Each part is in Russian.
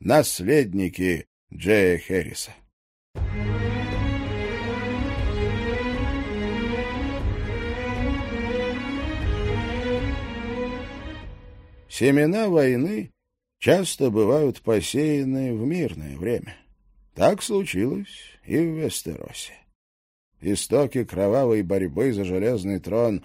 наследники Джея Хэрриса. Семена войны часто бывают посеяны в мирное время. Так случилось и в Вестеросе. Истоки кровавой борьбы за железный трон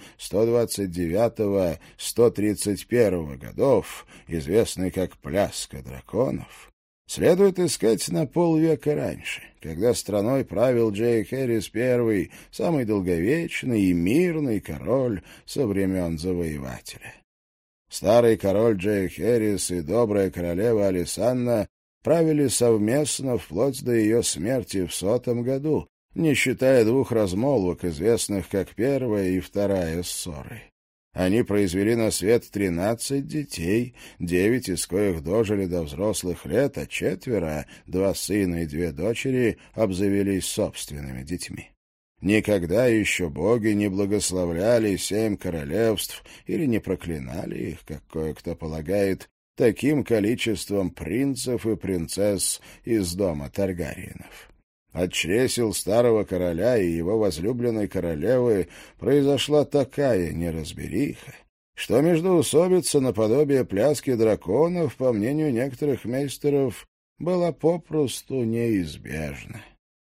129-131 годов, известный как «Пляска драконов», следует искать на полвека раньше, когда страной правил Джей Хэррис I, самый долговечный и мирный король со времен Завоевателя. Старый король Джей Хэррис и добрая королева Алисанна правили совместно вплоть до ее смерти в 100 году, не считая 2 размолвок, известных как первая и вторая ссоры. Они произвели на свет 13 детей, 9 из коих дожили до взрослых лет, а 4, 2 сына и 2 дочери, обзавелись собственными детьми. Никогда еще боги не благословляли 7 королевств или не проклинали их, как кое-кто полагает, таким количеством принцев и принцесс из дома Таргариенов. От чресел старого короля и его возлюбленной королевы произошла такая неразбериха, что междоусобица наподобие пляски драконов, по мнению некоторых мейстеров, была попросту неизбежна.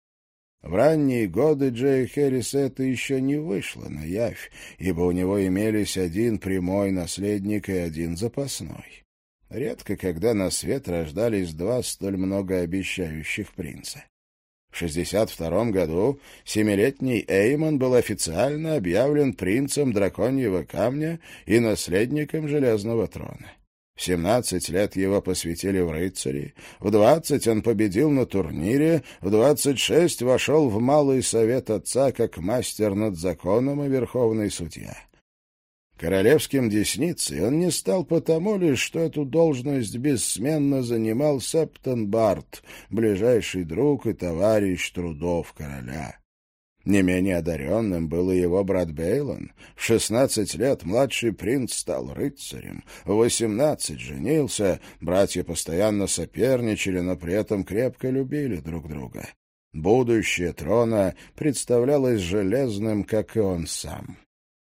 В ранние годы Джея Хэрриса это еще не вышло наявь, ибо у него имелись 1 прямой наследник и 1 запасной. Редко когда на свет рождались 2 столь многообещающих принца. В 62 году 7-летний Эймон был официально объявлен принцем Драконьего камня и наследником Железного трона. В 17 лет его посвятили в рыцари, в 20 он победил на турнире, в 26 вошел в Малый совет отца как мастер над законом и верховный судья. Королевским десницей он не стал потому лишь, что эту должность бессменно занимал Септон Барт, ближайший друг и товарищ трудов короля. Не менее одаренным был и его брат Бейлон. В 16 лет младший принц стал рыцарем, в 18 женился, братья постоянно соперничали, но при этом крепко любили друг друга. Будущее трона представлялось железным, как и он сам.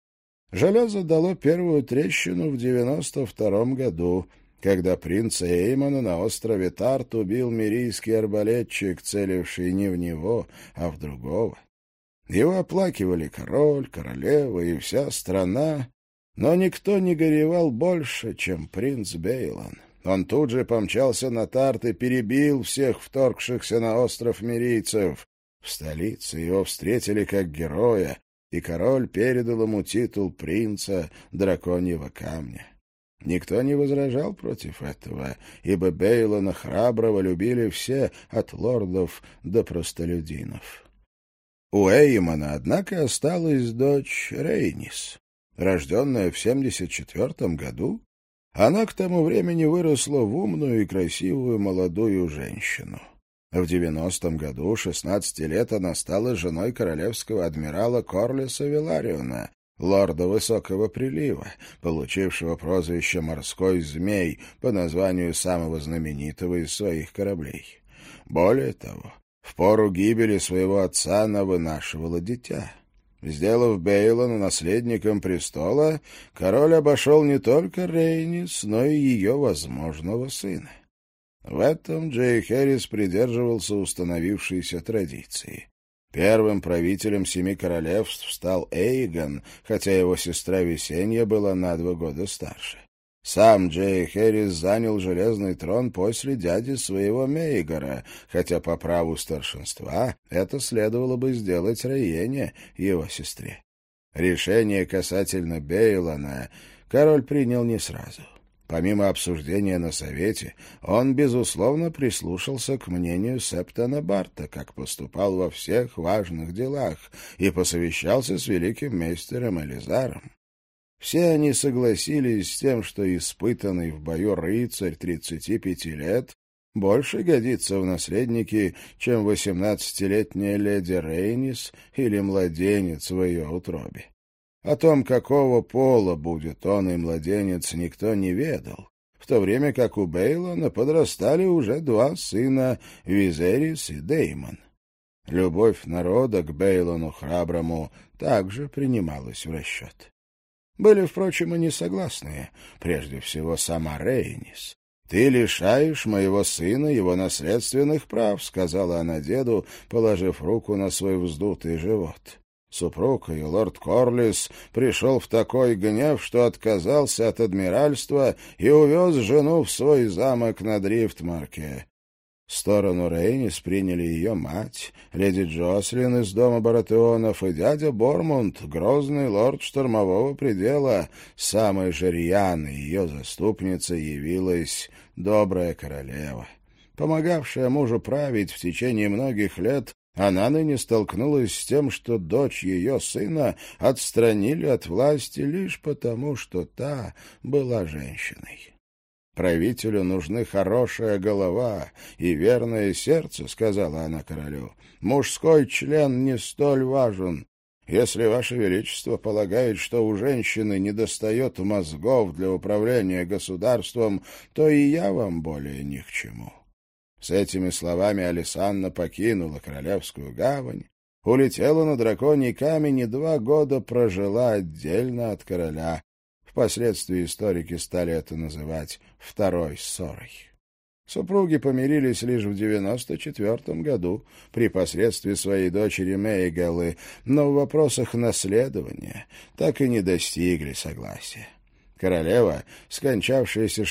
Железо дало первую трещину в 92 году, когда принца Эймона на острове Тарт убил мирийский арбалетчик, целивший не в него, а в другого. Его оплакивали король, королева и вся страна, но никто не горевал больше, чем принц Бейлон. Он тут же помчался на Тарт и перебил всех вторгшихся на остров мирийцев. В столице его встретили как героя, и король передал ему титул принца Драконьего камня. Никто не возражал против этого, ибо Бейлона храброго любили все, от лордов до простолюдинов. У Эймона, однако, осталась дочь Рейнис. Рожденная в 74 году, она к тому времени выросла в умную и красивую молодую женщину. В 90 году, 16 лет, она стала женой королевского адмирала Корлиса Велариона, лорда Высокого прилива, получившего прозвище «Морской змей» по названию самого знаменитого из своих кораблей. Более того, в пору гибели своего отца она вынашивала дитя. Сделав Бейлона наследником престола, король обошел не только Рейнис, но и ее возможного сына. В этом Джей Хэррис придерживался установившейся традиции. Первым правителем 7 королевств стал Эйгон, хотя его сестра Весенья была на 2 года старше. Сам Джей Хэррис занял железный трон после дяди своего Мейгора, хотя по праву старшинства это следовало бы сделать Рейене, его сестре. Решение касательно Бейлона король принял не сразу. Помимо обсуждения на совете, он, безусловно, прислушался к мнению Септона Барта, как поступал во всех важных делах, и посовещался с великим мейстером Элизаром. Все они согласились с тем, что испытанный в бою рыцарь 35 лет больше годится в наследники, чем 18-летняя леди Рейнис или младенец в ее утробе. О том, какого пола будет он и младенец, никто не ведал. в то время как у Бейлона подрастали уже два сына — Визерис и Деймон. Любовь народа к Бейлону храброму также принималась в расчет. Были, впрочем, и несогласные, прежде всего сама Рейнис. «Ты лишаешь моего сына его наследственных прав», — сказала она деду, положив руку на свой вздутый живот. Супруг ее, лорд Корлис, пришел в такой гнев, что отказался от адмиральства и увез жену в свой замок на Дрифтмарке. Сторону Рейнис приняли ее мать, леди Джослин из дома Баратеонов, и дядя Бормунд, грозный лорд Штормового предела. Самой же рьяной ее заступницей явилась добрая королева. Помогавшая мужу править в течение многих лет, она ныне столкнулась с тем, что дочь ее сына отстранили от власти лишь потому, что та была женщиной. «Правителю нужны хорошая голова и верное сердце», — сказала она королю. «Мужской член не столь важен. Если Ваше Величество полагает, что у женщины недостает мозгов для управления государством, то и я вам более ни к чему». С этими словами Алисанна покинула Королевскую гавань, улетела на драконий камень и 2 года прожила отдельно от короля. Впоследствии историки стали это называть «второй ссорой». Супруги помирились лишь в 94 году при посредстве своей дочери Мейгалы, но в вопросах наследования так и не достигли согласия. Королева, скончавшаяся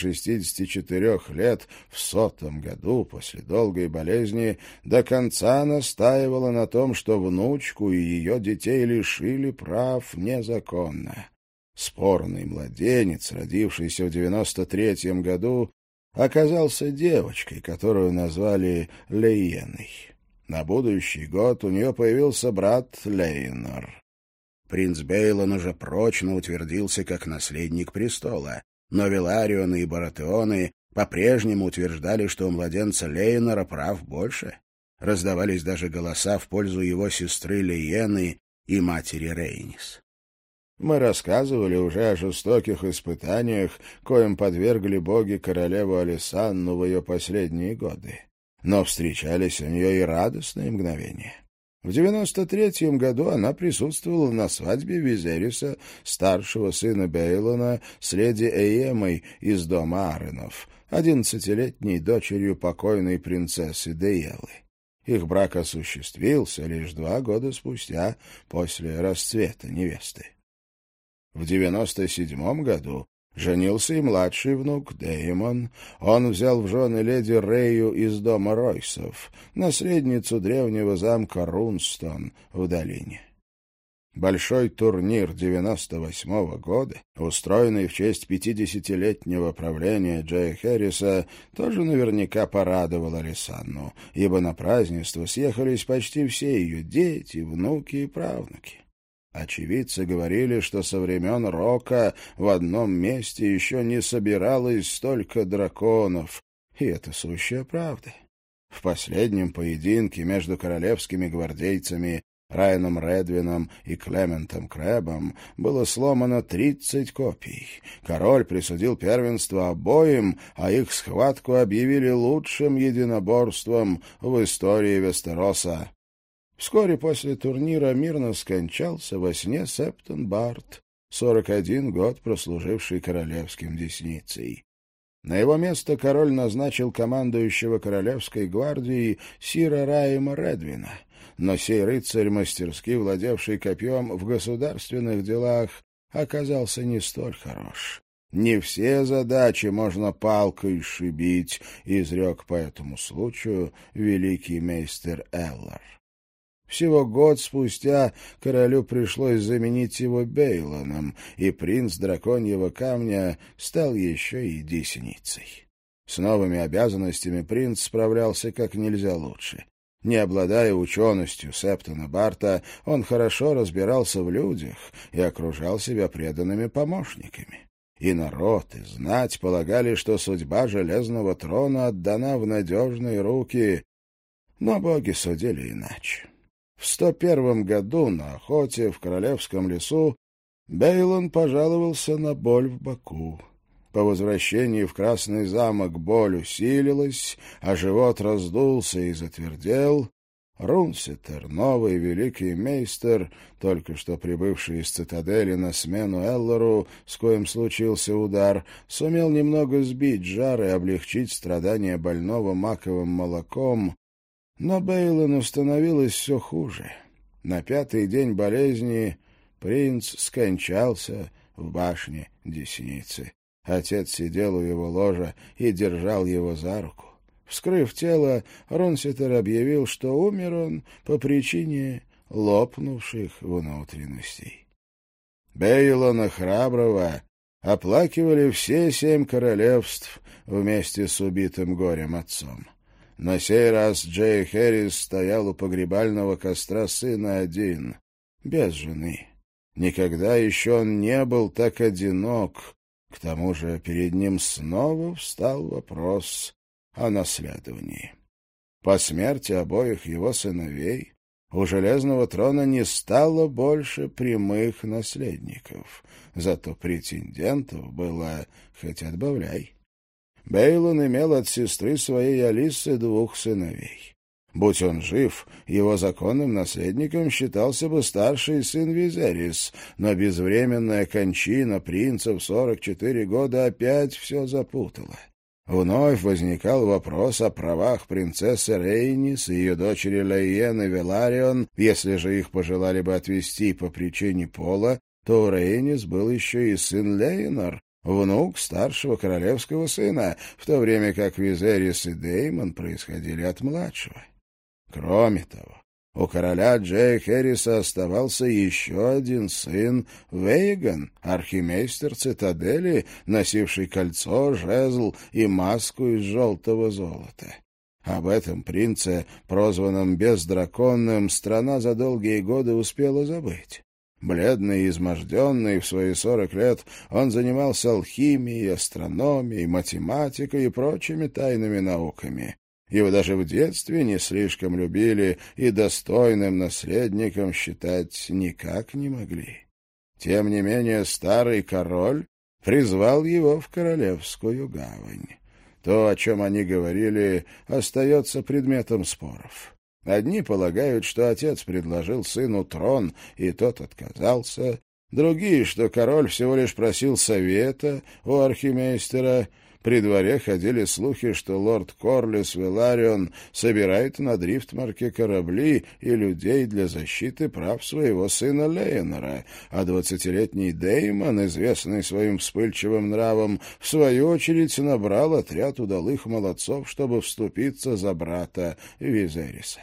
64 лет в 100-м году после долгой болезни, до конца настаивала на том, что внучку и ее детей лишили прав незаконно. Спорный младенец, родившийся в 93-м году, оказался девочкой, которую назвали Лейеной. На будущий год у нее появился брат Лейнор. Принц Бейлон уже прочно утвердился как наследник престола, но Веларионы и Баратеоны по-прежнему утверждали, что у младенца Лейнора прав больше. Раздавались даже голоса в пользу его сестры Лейены и матери Рейнис. Мы рассказывали уже о жестоких испытаниях, коим подвергли боги королеву Алисанну в ее последние годы. Но встречались у нее и радостные мгновения. В 93-м году она присутствовала на свадьбе Визериса, старшего сына Бейлона, с леди Эемой из дома Аренов, 11-летней дочерью покойной принцессы Деелы. Их брак осуществился лишь 2 года спустя, после расцвета невесты. В 97 году женился и младший внук Деймон. Он взял в жены леди Рею из дома Ройсов, наследницу древнего замка Рунстон в долине. Большой турнир 98 года, устроенный в честь 50-летнего правления Джея Хэрриса, тоже наверняка порадовал Алисанну, ибо на празднество съехались почти все ее дети, внуки и правнуки. Очевидцы говорили, что со времен Рока в одном месте еще не собиралось столько драконов, и это сущая правда. В последнем поединке между королевскими гвардейцами Райаном Редвином и Клементом Крэбом было сломано 30 копий. Король присудил первенство обоим, а их схватку объявили лучшим единоборством в истории Вестероса. Вскоре после турнира мирно скончался во сне Септон Барт, 41 год прослуживший королевским десницей. На его место король назначил командующего королевской гвардией сира Райема Редвина, но сей рыцарь, мастерски владевший копьем в государственных делах, оказался не столь хорош. «Не все задачи можно палкой шибить», — изрек по этому случаю великий мейстер Эллар. Всего год спустя королю пришлось заменить его Бейлоном, и принц Драконьего Камня стал еще и десницей. С новыми обязанностями принц справлялся как нельзя лучше. Не обладая ученостью Септона Барта, он хорошо разбирался в людях и окружал себя преданными помощниками. И народ, и знать полагали, что судьба Железного Трона отдана в надежные руки, но боги судили иначе. В 101 году на охоте в Королевском лесу Бейлон пожаловался на боль в боку. По возвращении в Красный замок боль усилилась, а живот раздулся и затвердел. Рунситер, новый великий мейстер, только что прибывший из цитадели на смену Эллору, с коим случился удар, сумел немного сбить жар и облегчить страдания больного маковым молоком, но Бейлону становилось все хуже. На 5-й день болезни принц скончался в башне Десницы. Отец сидел у его ложа и держал его за руку. Вскрыв тело, Рунситер объявил, что умер он по причине лопнувших внутренностей. Бейлона Храброго оплакивали все 7 королевств вместе с убитым горем отцом. На сей раз Джей Хэрис стоял у погребального костра сына один, без жены. Никогда еще он не был так одинок. К тому же перед ним снова встал вопрос о наследовании. По смерти обоих его сыновей у Железного трона не стало больше прямых наследников, зато претендентов было хоть отбавляй. Бейлон имел от сестры своей Алисы 2 сыновей. Будь он жив, его законным наследником считался бы старший сын Визерис, но безвременная кончина принца в 44 года опять все запутала. Вновь возникал вопрос о правах принцессы Рейнис и ее дочери Лейен и Веларион. Если же их пожелали бы отвести по причине пола, то у Рейнис был еще и сын Лейнор, внук старшего королевского сына, в то время как Визерис и Деймон происходили от младшего. Кроме того, у короля Джея Хэрриса оставался еще один сын Вейган, архимейстер цитадели, носивший кольцо, жезл и маску из желтого золота. Об этом принце, прозванном Бездраконным, страна за долгие годы успела забыть. Бледный и изможденный в свои 40 лет, он занимался алхимией, астрономией, математикой и прочими тайными науками. Его даже в детстве не слишком любили и достойным наследником считать никак не могли. Тем не менее старый король призвал его в Королевскую гавань. То, о чем они говорили, остается предметом споров. Одни полагают, что отец предложил сыну трон, и тот отказался. Другие, что король всего лишь просил совета у архимейстера. При дворе ходили слухи, что лорд Корлис Веларион собирает на Дрифтмарке корабли и людей для защиты прав своего сына Лейнора, а 20-летний Деймон, известный своим вспыльчивым нравом, в свою очередь набрал отряд удалых молодцов, чтобы вступиться за брата Визериса.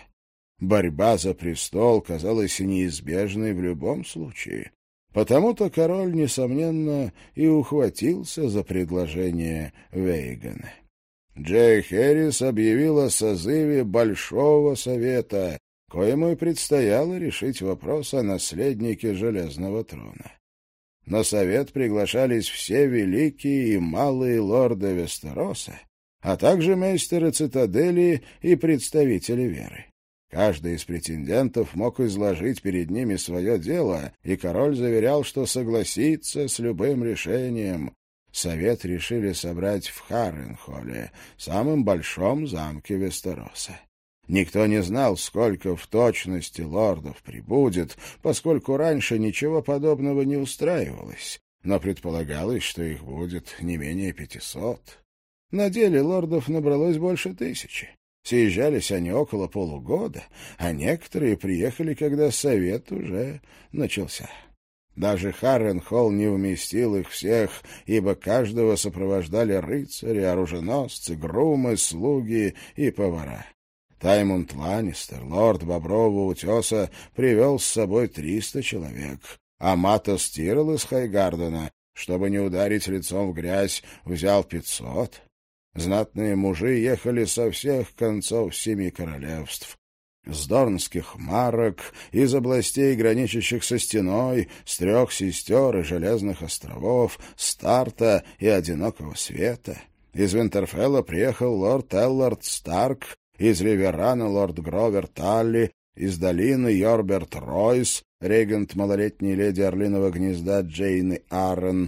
Борьба за престол казалась неизбежной в любом случае. Потому-то король, несомненно, и ухватился за предложение Вейгана. Джей Хэррис объявил о созыве Большого Совета, коему и предстояло решить вопрос о наследнике Железного трона. На совет приглашались все великие и малые лорды Вестероса, а также мейстеры цитадели и представители веры. Каждый из претендентов мог изложить перед ними свое дело, и король заверял, что согласится с любым решением. Совет решили собрать в Харренхолле, самом большом замке Вестероса. Никто не знал, сколько в точности лордов прибудет, поскольку раньше ничего подобного не устраивалось, но предполагалось, что их будет не менее 500. На деле лордов набралось больше 1000. Съезжались они около полугода, а некоторые приехали, когда совет уже начался. Даже Харренхолл не вместил их всех, ибо каждого сопровождали рыцари, оруженосцы, грумы, слуги и повара. Таймунд Ланнистер, лорд Бобрового утеса, привел с собой 300 человек, а Матос Тирл из Хайгардена, чтобы не ударить лицом в грязь, взял 500. Знатные мужи ехали со всех концов 7 королевств. С дорнских марок, из областей, граничащих со стеной, с 3 сестер и Железных островов, Старта и Одинокого света. Из Винтерфелла приехал лорд Эллард Старк, из Риверана лорд Гровер Талли, из долины Йорберт Ройс, регент малолетней леди Орлиного гнезда Джейны Аррен.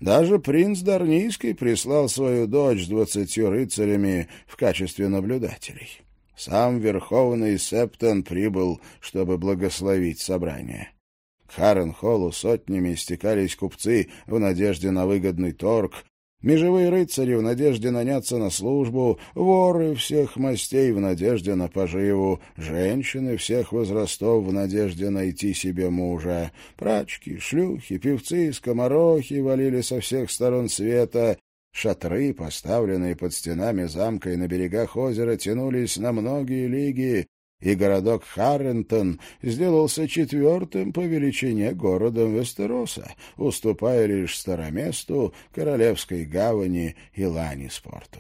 Даже принц Дарнийский прислал свою дочь с 20 рыцарями в качестве наблюдателей. Сам Верховный Септон прибыл, чтобы благословить собрание. К Харренхоллу сотнями стекались купцы в надежде на выгодный торг, межевые рыцари в надежде наняться на службу, воры всех мастей в надежде на поживу, женщины всех возрастов в надежде найти себе мужа, прачки, шлюхи, певцы, скоморохи валили со всех сторон света, шатры, поставленные под стенами замка и на берегах озера, тянулись на многие лиги, и городок Харрентон сделался 4-м по величине городом Вестероса, уступая лишь Староместу, Королевской гавани и Ланниспорту.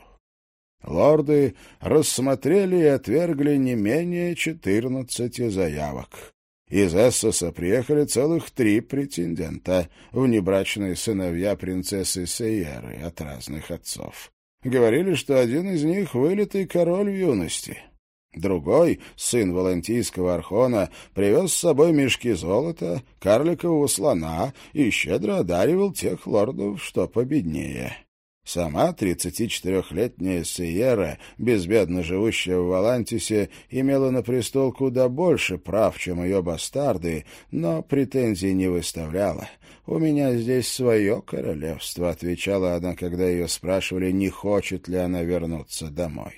Лорды рассмотрели и отвергли не менее 14 заявок. Из Эссоса приехали целых 3 претендента, внебрачные сыновья принцессы Сейеры от разных отцов. Говорили, что один из них — вылитый король в юности. Другой, сын валантийского архона, привез с собой мешки золота, карликового слона и щедро одаривал тех лордов, что победнее. Сама 34-летняя Сейера, безбедно живущая в Валантисе, имела на престол куда больше прав, чем ее бастарды, но претензий не выставляла. «У меня здесь свое королевство», — отвечала она, когда ее спрашивали, не хочет ли она вернуться домой.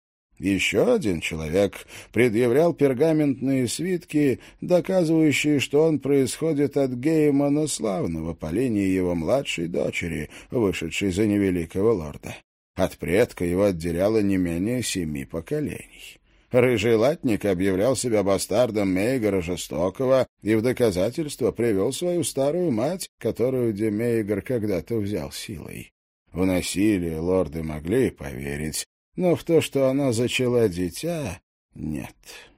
Еще один человек предъявлял пергаментные свитки, доказывающие, что он происходит от Геймана Славного по линии его младшей дочери, вышедшей за невеликого лорда. От предка его отделяло не менее 7 поколений. Рыжий латник объявлял себя бастардом Мейгора Жестокого и в доказательство привел свою старую мать, которую Демейгор когда-то взял силой. В насилие лорды могли поверить, но в то, что она зачала дитя, нет.